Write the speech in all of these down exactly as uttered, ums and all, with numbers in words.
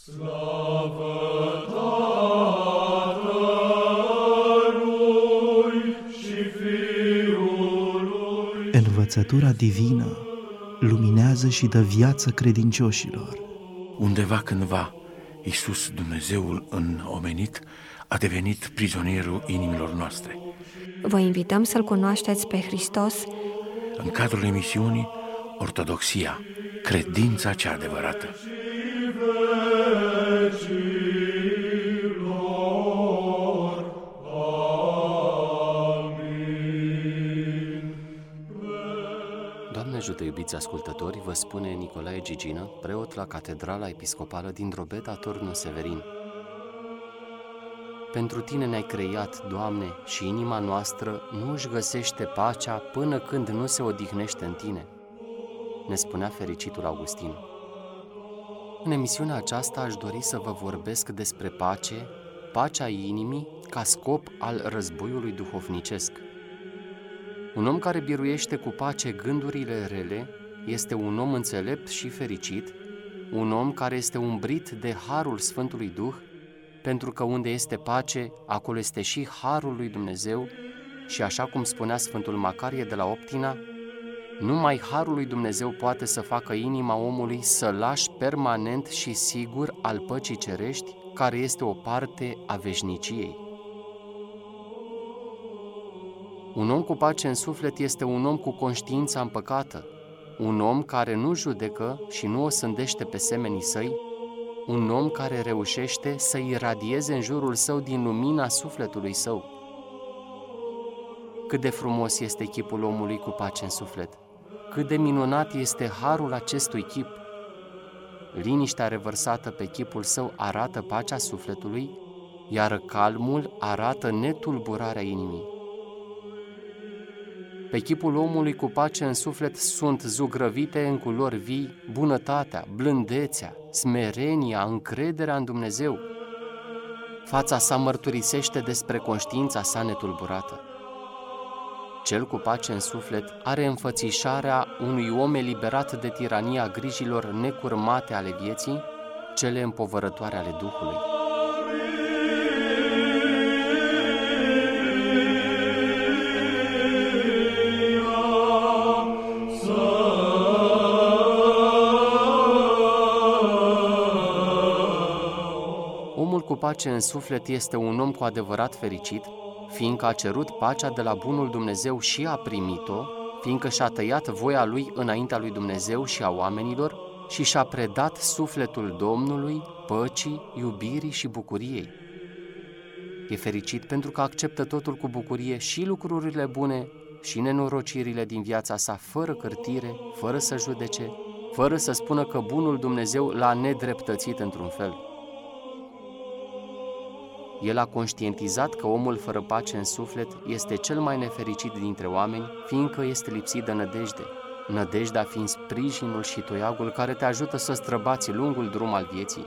Slavă Tatălui și Fiului. Învățătura divină luminează și dă viață credincioșilor. Undeva cândva, Iisus, Dumnezeul înomenit, a devenit prizonierul inimilor noastre. Vă invităm să-L cunoașteți pe Hristos În cadrul emisiunii Ortodoxia, credința cea adevărată. Doamne ajută, iubiți ascultători, vă spune Nicolae Gigină, preot la Catedrala Episcopală din Drobeta, Turnul Severin. Pentru Tine ne-ai creat, Doamne, și inima noastră nu își găsește pacea până când nu se odihnește în Tine, ne spunea fericitul Augustin. În emisiunea aceasta aș dori să vă vorbesc despre pace, pacea inimii ca scop al războiului duhovnicesc. Un om care biruiește cu pace gândurile rele este un om înțelept și fericit, un om care este umbrit de harul Sfântului Duh, pentru că unde este pace, acolo este și harul lui Dumnezeu și așa cum spunea Sfântul Macarie de la Optina, numai harul lui Dumnezeu poate să facă inima omului să lași permanent și sigur al păcii cerești, care este o parte a veșniciei. Un om cu pace în suflet este un om cu conștiința împăcată, un om care nu judecă și nu o sândește pe semenii săi, un om care reușește să iradieze în jurul său din lumina sufletului său. Cât de frumos este chipul omului cu pace în suflet! Cât de minunat este harul acestui chip! Liniștea revărsată pe chipul său arată pacea sufletului, iar calmul arată netulburarea inimii. Pe chipul omului cu pace în suflet sunt zugrăvite în culori vii bunătatea, blândețea, smerenia, încrederea în Dumnezeu. Fața sa mărturisește despre conștiința sa netulburată. Cel cu pace în suflet are înfățișarea unui om eliberat de tirania grijilor necurmate ale vieții, cele împovărătoare ale Duhului. Omul cu pace în suflet este un om cu adevărat fericit, fiindcă a cerut pacea de la bunul Dumnezeu și a primit-o, fiindcă și-a tăiat voia lui înaintea lui Dumnezeu și a oamenilor și și-a predat sufletul Domnului, păcii, iubirii și bucuriei. E fericit pentru că acceptă totul cu bucurie, și lucrurile bune și nenorocirile din viața sa, fără cârtire, fără să judece, fără să spună că bunul Dumnezeu l-a nedreptățit într-un fel. El a conștientizat că omul fără pace în suflet este cel mai nefericit dintre oameni, fiindcă este lipsit de nădejde, nădejdea fiind sprijinul și toiagul care te ajută să străbați lungul drum al vieții.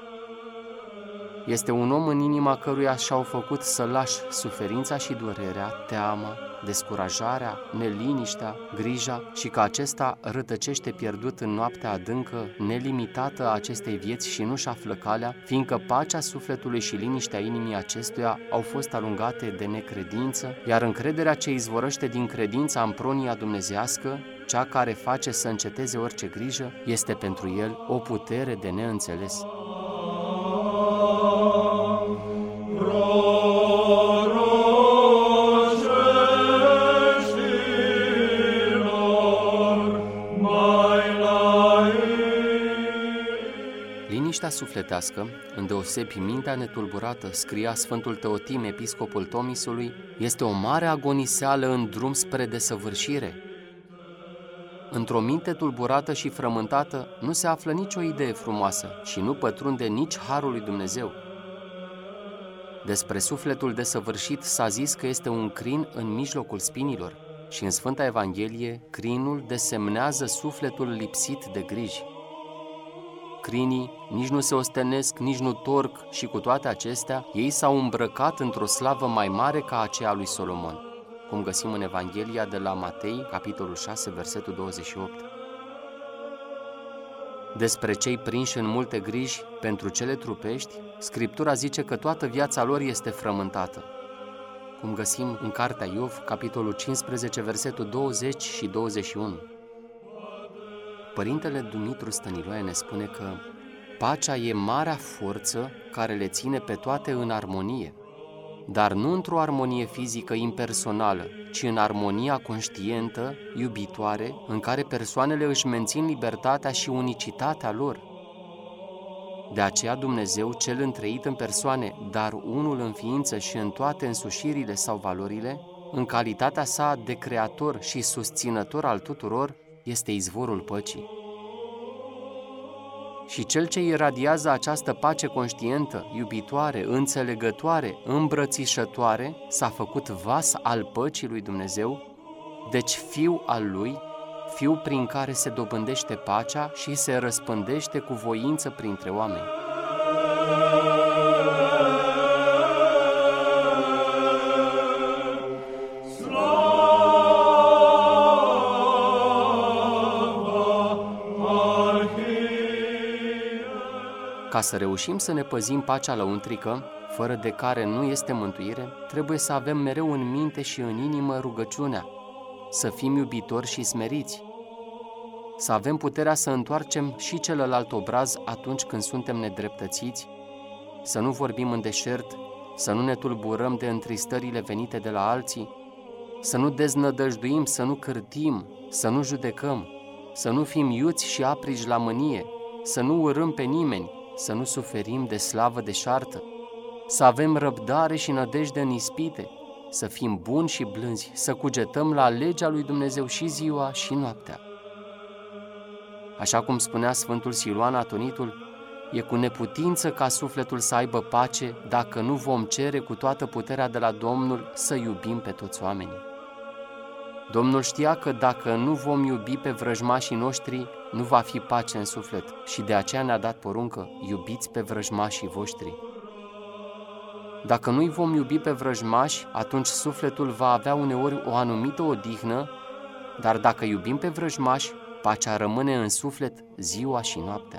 Este un om în inima căruia și-au făcut să lași suferința și durerea, teama, descurajarea, neliniștea, grija și că acesta rătăcește pierdut în noaptea adâncă, nelimitată a acestei vieți și nu-și află calea, fiindcă pacea sufletului și liniștea inimii acestuia au fost alungate de necredință, iar încrederea ce izvorăște din credința în pronia dumnezeiască, cea care face să înceteze orice grijă, este pentru el o putere de neînțeles. Liniștea sufletească, îndeosebi mintea netulburată, scria Sfântul Teotim, episcopul Tomisului, este o mare agoniseală în drum spre desăvârșire. Într-o minte tulburată și frământată nu se află nicio idee frumoasă și nu pătrunde nici harul lui Dumnezeu. Despre sufletul desăvârșit s-a zis că este un crin în mijlocul spinilor și în Sfânta Evanghelie crinul desemnează sufletul lipsit de griji. Crinii nici nu se ostenesc, nici nu torc și cu toate acestea ei s-au îmbrăcat într-o slavă mai mare ca aceea lui Solomon, cum găsim în Evanghelia de la Matei, capitolul șase, versetul douăzeci și opt. Despre cei prinși în multe griji pentru cele trupești, Scriptura zice că toată viața lor este frământată, cum găsim în cartea Iov, capitolul cincisprezece, versetul douăzeci și douăzeci și unu. Părintele Dumitru Stăniloae ne spune că pacea e marea forță care le ține pe toate în armonie, dar nu într-o armonie fizică impersonală, ci în armonia conștientă, iubitoare, în care persoanele își mențin libertatea și unicitatea lor. De aceea Dumnezeu, cel întreit în persoane, dar unul în ființă și în toate însușirile sau valorile, în calitatea sa de creator și susținător al tuturor, este izvorul păcii. Și cel ce iradiază această pace conștientă, iubitoare, înțelegătoare, îmbrățișătoare, s-a făcut vas al păcii lui Dumnezeu, deci fiu al lui, fiu prin care se dobândește pacea și se răspândește cu voință printre oameni. Ca să reușim să ne păzim pacea lăuntrică, fără de care nu este mântuire, trebuie să avem mereu în minte și în inimă rugăciunea, să fim iubitori și smeriți, să avem puterea să întoarcem și celălalt obraz atunci când suntem nedreptățiți, să nu vorbim în deșert, să nu ne tulburăm de întristările venite de la alții, să nu deznădăjduim, să nu cârtim, să nu judecăm, să nu fim iuți și apriși la mânie, să nu urâm pe nimeni, să nu suferim de slavă deșartă, să avem răbdare și nădejde în ispite, să fim buni și blânzi, să cugetăm la legea lui Dumnezeu și ziua și noaptea. Așa cum spunea Sfântul Siluan Atonitul, e cu neputință ca sufletul să aibă pace dacă nu vom cere cu toată puterea de la Domnul să iubim pe toți oamenii. Domnul știa că dacă nu vom iubi pe vrăjmașii noștri, nu va fi pace în suflet și de aceea ne-a dat poruncă, iubiți pe vrăjmașii voștri. Dacă nu-i vom iubi pe vrăjmași, atunci sufletul va avea uneori o anumită odihnă, dar dacă iubim pe vrăjmași, pacea rămâne în suflet ziua și noaptea.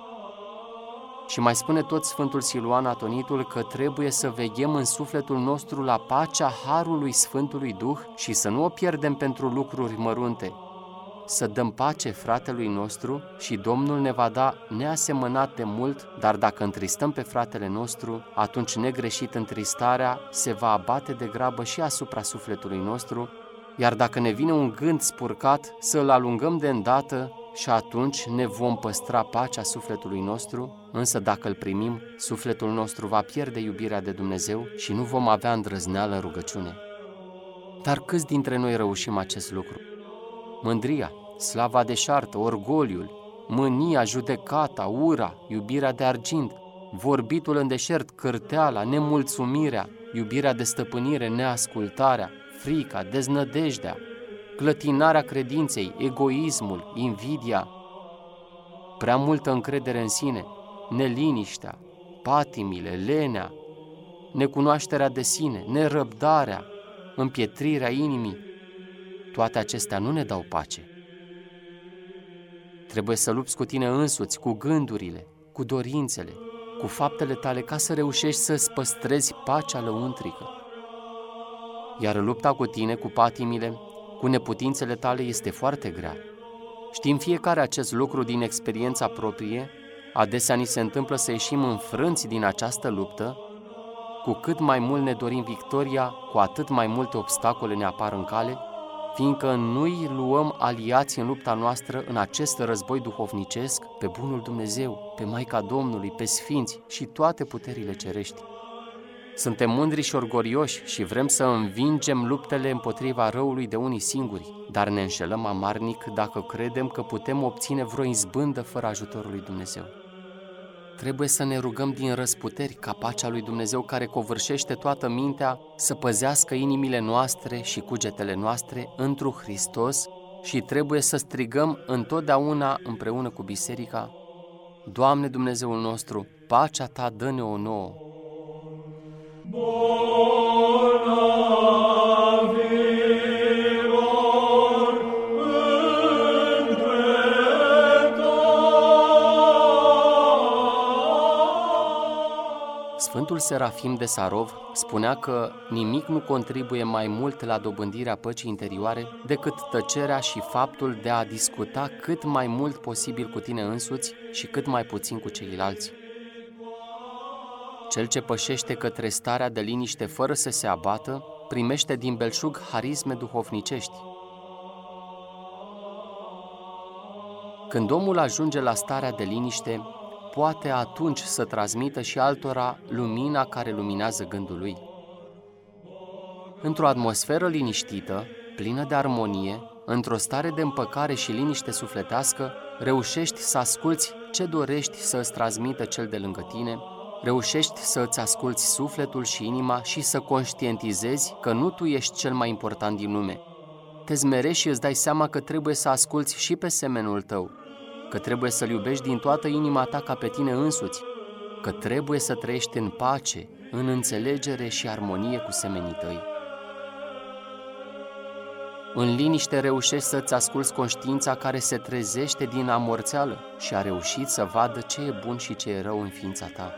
Și mai spune tot Sfântul Siluan Atonitul că trebuie să veghem în sufletul nostru la pacea harului Sfântului Duh și să nu o pierdem pentru lucruri mărunte, să dăm pace fratelui nostru și Domnul ne va da neasemănat de mult, dar dacă întristăm pe fratele nostru, atunci negreșit întristarea se va abate de grabă și asupra sufletului nostru, iar dacă ne vine un gând spurcat, să îl alungăm de îndată și atunci ne vom păstra pacea sufletului nostru, însă dacă îl primim, sufletul nostru va pierde iubirea de Dumnezeu și nu vom avea îndrăzneală în rugăciune. Dar câți dintre noi reușim acest lucru? Mândria, slava deșartă, orgoliul, mânia, judecata, ura, iubirea de argint, vorbitul în deșert, cârteala, nemulțumirea, iubirea de stăpânire, neascultarea, frica, deznădejdea, clătinarea credinței, egoismul, invidia, prea multă încredere în sine, neliniștea, patimile, lenea, necunoașterea de sine, nerăbdarea, împietrirea inimii, toate acestea nu ne dau pace. Trebuie să lupți cu tine însuți, cu gândurile, cu dorințele, cu faptele tale, ca să reușești să-ți păstrezi pacea lăuntrică. Iar lupta cu tine, cu patimile, cu neputințele tale este foarte grea. Știm fiecare acest lucru din experiența proprie, adesea ni se întâmplă să ieșim înfrânți din această luptă, cu cât mai mult ne dorim victoria, cu atât mai multe obstacole ne apar în cale, fiindcă nu-i luăm aliați în lupta noastră în acest război duhovnicesc pe bunul Dumnezeu, pe Maica Domnului, pe Sfinți și toate puterile cerești. Suntem mândri și orgolioși și vrem să învingem luptele împotriva răului de unii singuri, dar ne înșelăm amarnic dacă credem că putem obține vreo izbândă fără ajutorul lui Dumnezeu. Trebuie să ne rugăm din răsputeri ca pacea lui Dumnezeu care covârșește toată mintea să păzească inimile noastre și cugetele noastre întru Hristos și trebuie să strigăm întotdeauna împreună cu biserica: Doamne Dumnezeul nostru, pacea Ta dă-ne-o nouă! Sfântul Serafim de Sarov spunea că nimic nu contribuie mai mult la dobândirea păcii interioare decât tăcerea și faptul de a discuta cât mai mult posibil cu tine însuți și cât mai puțin cu ceilalți. Cel ce pășește către starea de liniște fără să se abată, primește din belșug harisme duhovnicești. Când omul ajunge la starea de liniște, poate atunci să transmită și altora lumina care luminează gândul lui. Într-o atmosferă liniștită, plină de armonie, într-o stare de împăcare și liniște sufletească, reușești să asculți ce dorești să îți transmită cel de lângă tine, reușești să îți asculți sufletul și inima și să conștientizezi că nu tu ești cel mai important din lume. Te zmerești și îți dai seama că trebuie să asculți și pe semenul tău, că trebuie să-l iubești din toată inima ta ca pe tine însuți, că trebuie să trăiești în pace, în înțelegere și armonie cu semenii tăi. În liniște reușești să-ți asculți conștiința care se trezește din amorțeală și a reușit să vadă ce e bun și ce e rău în ființa ta.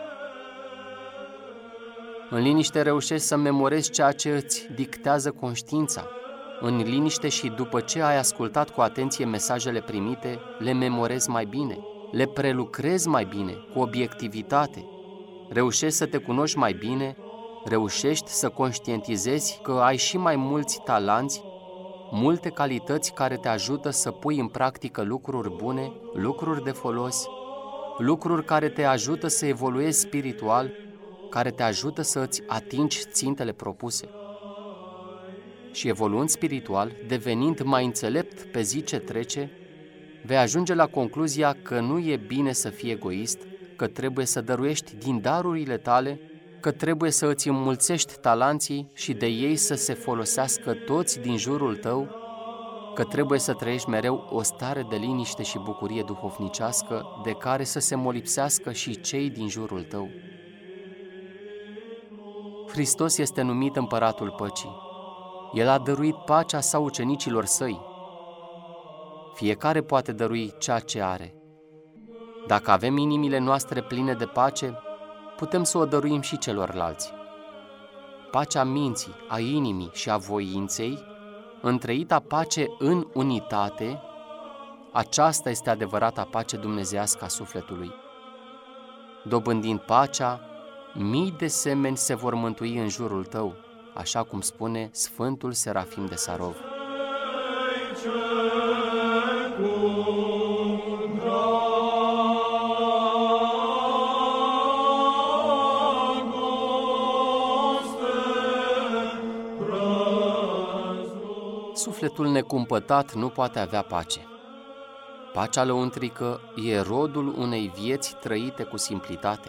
În liniște reușești să memorezi ceea ce îți dictează conștiința. În liniște și după ce ai ascultat cu atenție mesajele primite, le memorezi mai bine, le prelucrezi mai bine, cu obiectivitate. Reușești să te cunoști mai bine, reușești să conștientizezi că ai și mai mulți talanți, multe calități care te ajută să pui în practică lucruri bune, lucruri de folos, lucruri care te ajută să evoluezi spiritual, care te ajută să îți atingi țintele propuse. Și evoluând spiritual, devenind mai înțelept pe zi ce trece, vei ajunge la concluzia că nu e bine să fii egoist, că trebuie să dăruiești din darurile tale, că trebuie să îți înmulțești talanții și de ei să se folosească toți din jurul tău, că trebuie să trăiești mereu o stare de liniște și bucurie duhovnicească de care să se molipsească și cei din jurul tău. Hristos este numit Împăratul Păcii. El a dăruit pacea sa ucenicilor săi. Fiecare poate dărui ceea ce are. Dacă avem inimile noastre pline de pace, putem să o dăruim și celorlalți. Pacea minții, a inimii și a voinței, întrăita pace în unitate, aceasta este adevărata pace dumnezeiască a sufletului. Dobândind pacea, mii de semeni se vor mântui în jurul tău, așa cum spune Sfântul Serafim de Sarov. Sufletul necumpătat nu poate avea pace. Pacea lăuntrică e rodul unei vieți trăite cu simplitate.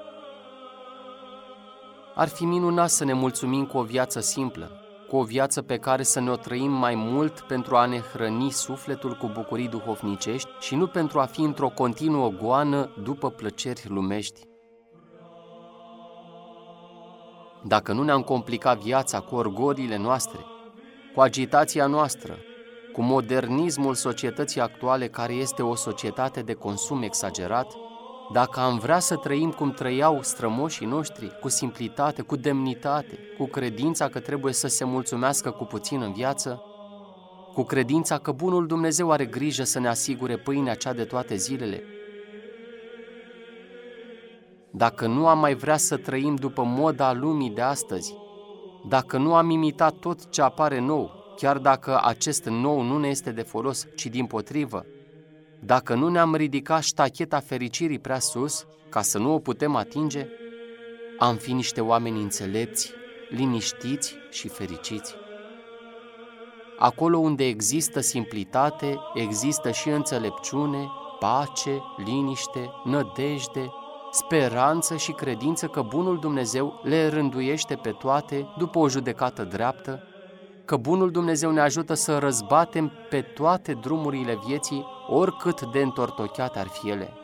Ar fi minunat să ne mulțumim cu o viață simplă, cu o viață pe care să ne-o trăim mai mult pentru a ne hrăni sufletul cu bucurii duhovnicești și nu pentru a fi într-o continuă goană după plăceri lumești. Dacă nu ne-am complicat viața cu orgoliile noastre, cu agitația noastră, cu modernismul societății actuale care este o societate de consum exagerat, dacă am vrea să trăim cum trăiau strămoșii noștri, cu simplitate, cu demnitate, cu credința că trebuie să se mulțumească cu puțin în viață, cu credința că bunul Dumnezeu are grijă să ne asigure pâinea cea de toate zilele, dacă nu am mai vrea să trăim după moda lumii de astăzi, dacă nu am imitat tot ce apare nou, chiar dacă acest nou nu ne este de folos, ci dimpotrivă, dacă nu ne-am ridicat ștacheta fericirii prea sus, ca să nu o putem atinge, am fi niște oameni înțelepți, liniștiți și fericiți. Acolo unde există simplitate, există și înțelepciune, pace, liniște, nădejde, speranță și credință că bunul Dumnezeu le rânduiește pe toate după o judecată dreaptă, că bunul Dumnezeu ne ajută să răzbatem pe toate drumurile vieții, oricât de întortocheate ar fi ele.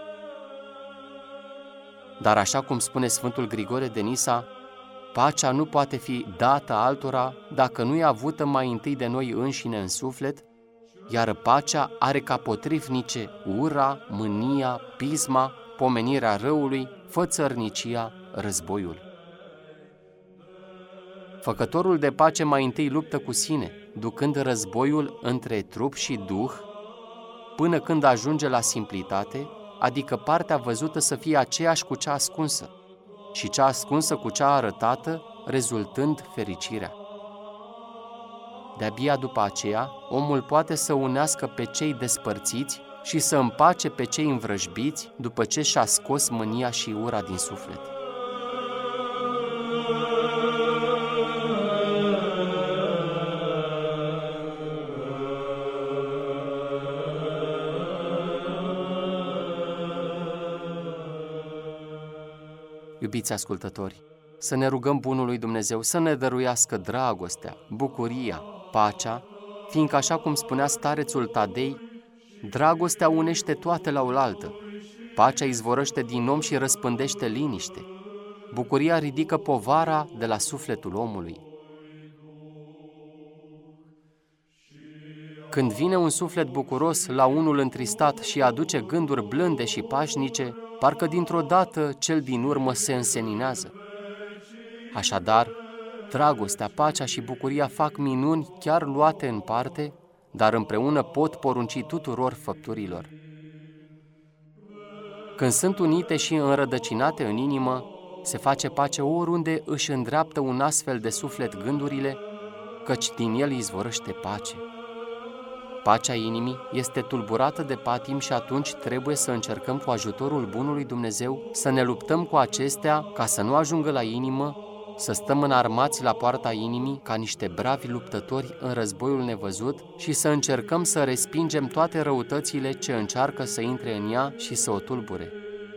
Dar așa cum spune Sfântul Grigore de Nisa, pacea nu poate fi dată altora dacă nu e avută mai întâi de noi înșine în suflet, iar pacea are ca potrivnice ura, mânia, pisma, pomenirea răului, fă țărnicia, războiul. Făcătorul de pace mai întâi luptă cu sine, ducând războiul între trup și duh, până când ajunge la simplitate, adică partea văzută să fie aceeași cu cea ascunsă, și cea ascunsă cu cea arătată, rezultând fericirea. De-abia după aceea, omul poate să unească pe cei despărțiți și să împace pe cei învrăjbiți după ce și-a scos mânia și ura din suflet. Iubiți ascultători, să ne rugăm Bunului Dumnezeu să ne dăruiască dragostea, bucuria, pacea, fiindcă, așa cum spunea starețul Tadei, dragostea unește toate la oaltă, pacea izvorăște din om și răspândește liniște, bucuria ridică povara de la sufletul omului. Când vine un suflet bucuros la unul întristat și aduce gânduri blânde și pașnice, parcă dintr-o dată cel din urmă se înseninează. Așadar, dragostea, pacea și bucuria fac minuni chiar luate în parte, dar împreună pot porunci tuturor făpturilor. Când sunt unite și înrădăcinate în inimă, se face pace oriunde își îndreaptă un astfel de suflet gândurile, căci din el izvorăște pace. Pacea inimii este tulburată de patim și atunci trebuie să încercăm cu ajutorul Bunului Dumnezeu să ne luptăm cu acestea ca să nu ajungă la inimă, să stăm înarmați la poarta inimii ca niște bravi luptători în războiul nevăzut și să încercăm să respingem toate răutățile ce încearcă să intre în ea și să o tulbure.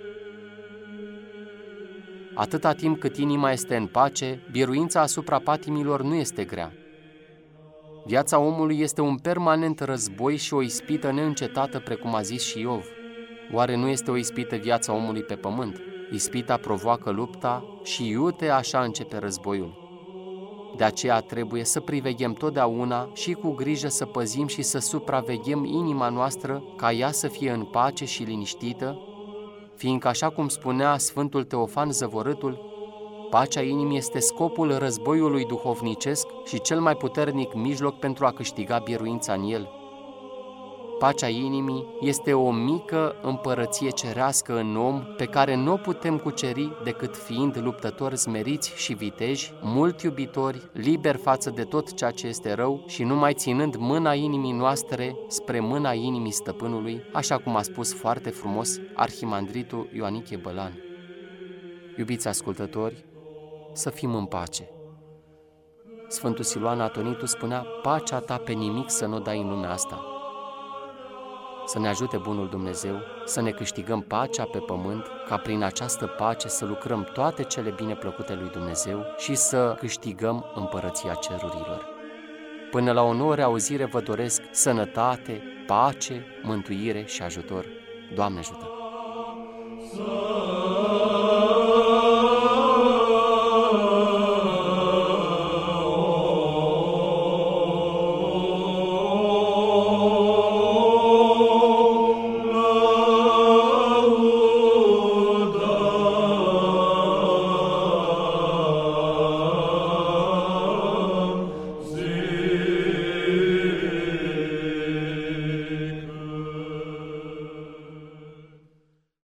Atâta timp cât inima este în pace, biruința asupra patimilor nu este grea. Viața omului este un permanent război și o ispită neîncetată, precum a zis și Iov. Oare nu este o ispită viața omului pe pământ? Ispita provoacă lupta și iute așa începe războiul. De aceea trebuie să priveghem totdeauna și cu grijă să păzim și să supraveghem inima noastră ca ea să fie în pace și liniștită, fiindcă, așa cum spunea Sfântul Teofan Zăvorâtul, pacea inimii este scopul războiului duhovnicesc și cel mai puternic mijloc pentru a câștiga biruința în el. Pacea inimii este o mică împărăție cerească în om pe care nu o putem cuceri decât fiind luptători smeriți și viteji, mult iubitori, liberi față de tot ceea ce este rău și numai ținând mâna inimii noastre spre mâna inimii stăpânului, așa cum a spus foarte frumos arhimandritul Ioanichie Bălan. Iubiți ascultători, să fim în pace. Sfântul Siluan Atonitu spunea, pacea ta pe nimic să nu o dai în lumea asta. Să ne ajute Bunul Dumnezeu să ne câștigăm pacea pe pământ, ca prin această pace să lucrăm toate cele bine plăcute lui Dumnezeu și să câștigăm împărăția cerurilor. Până la o nouă reauzire vă doresc sănătate, pace, mântuire și ajutor. Doamne ajută!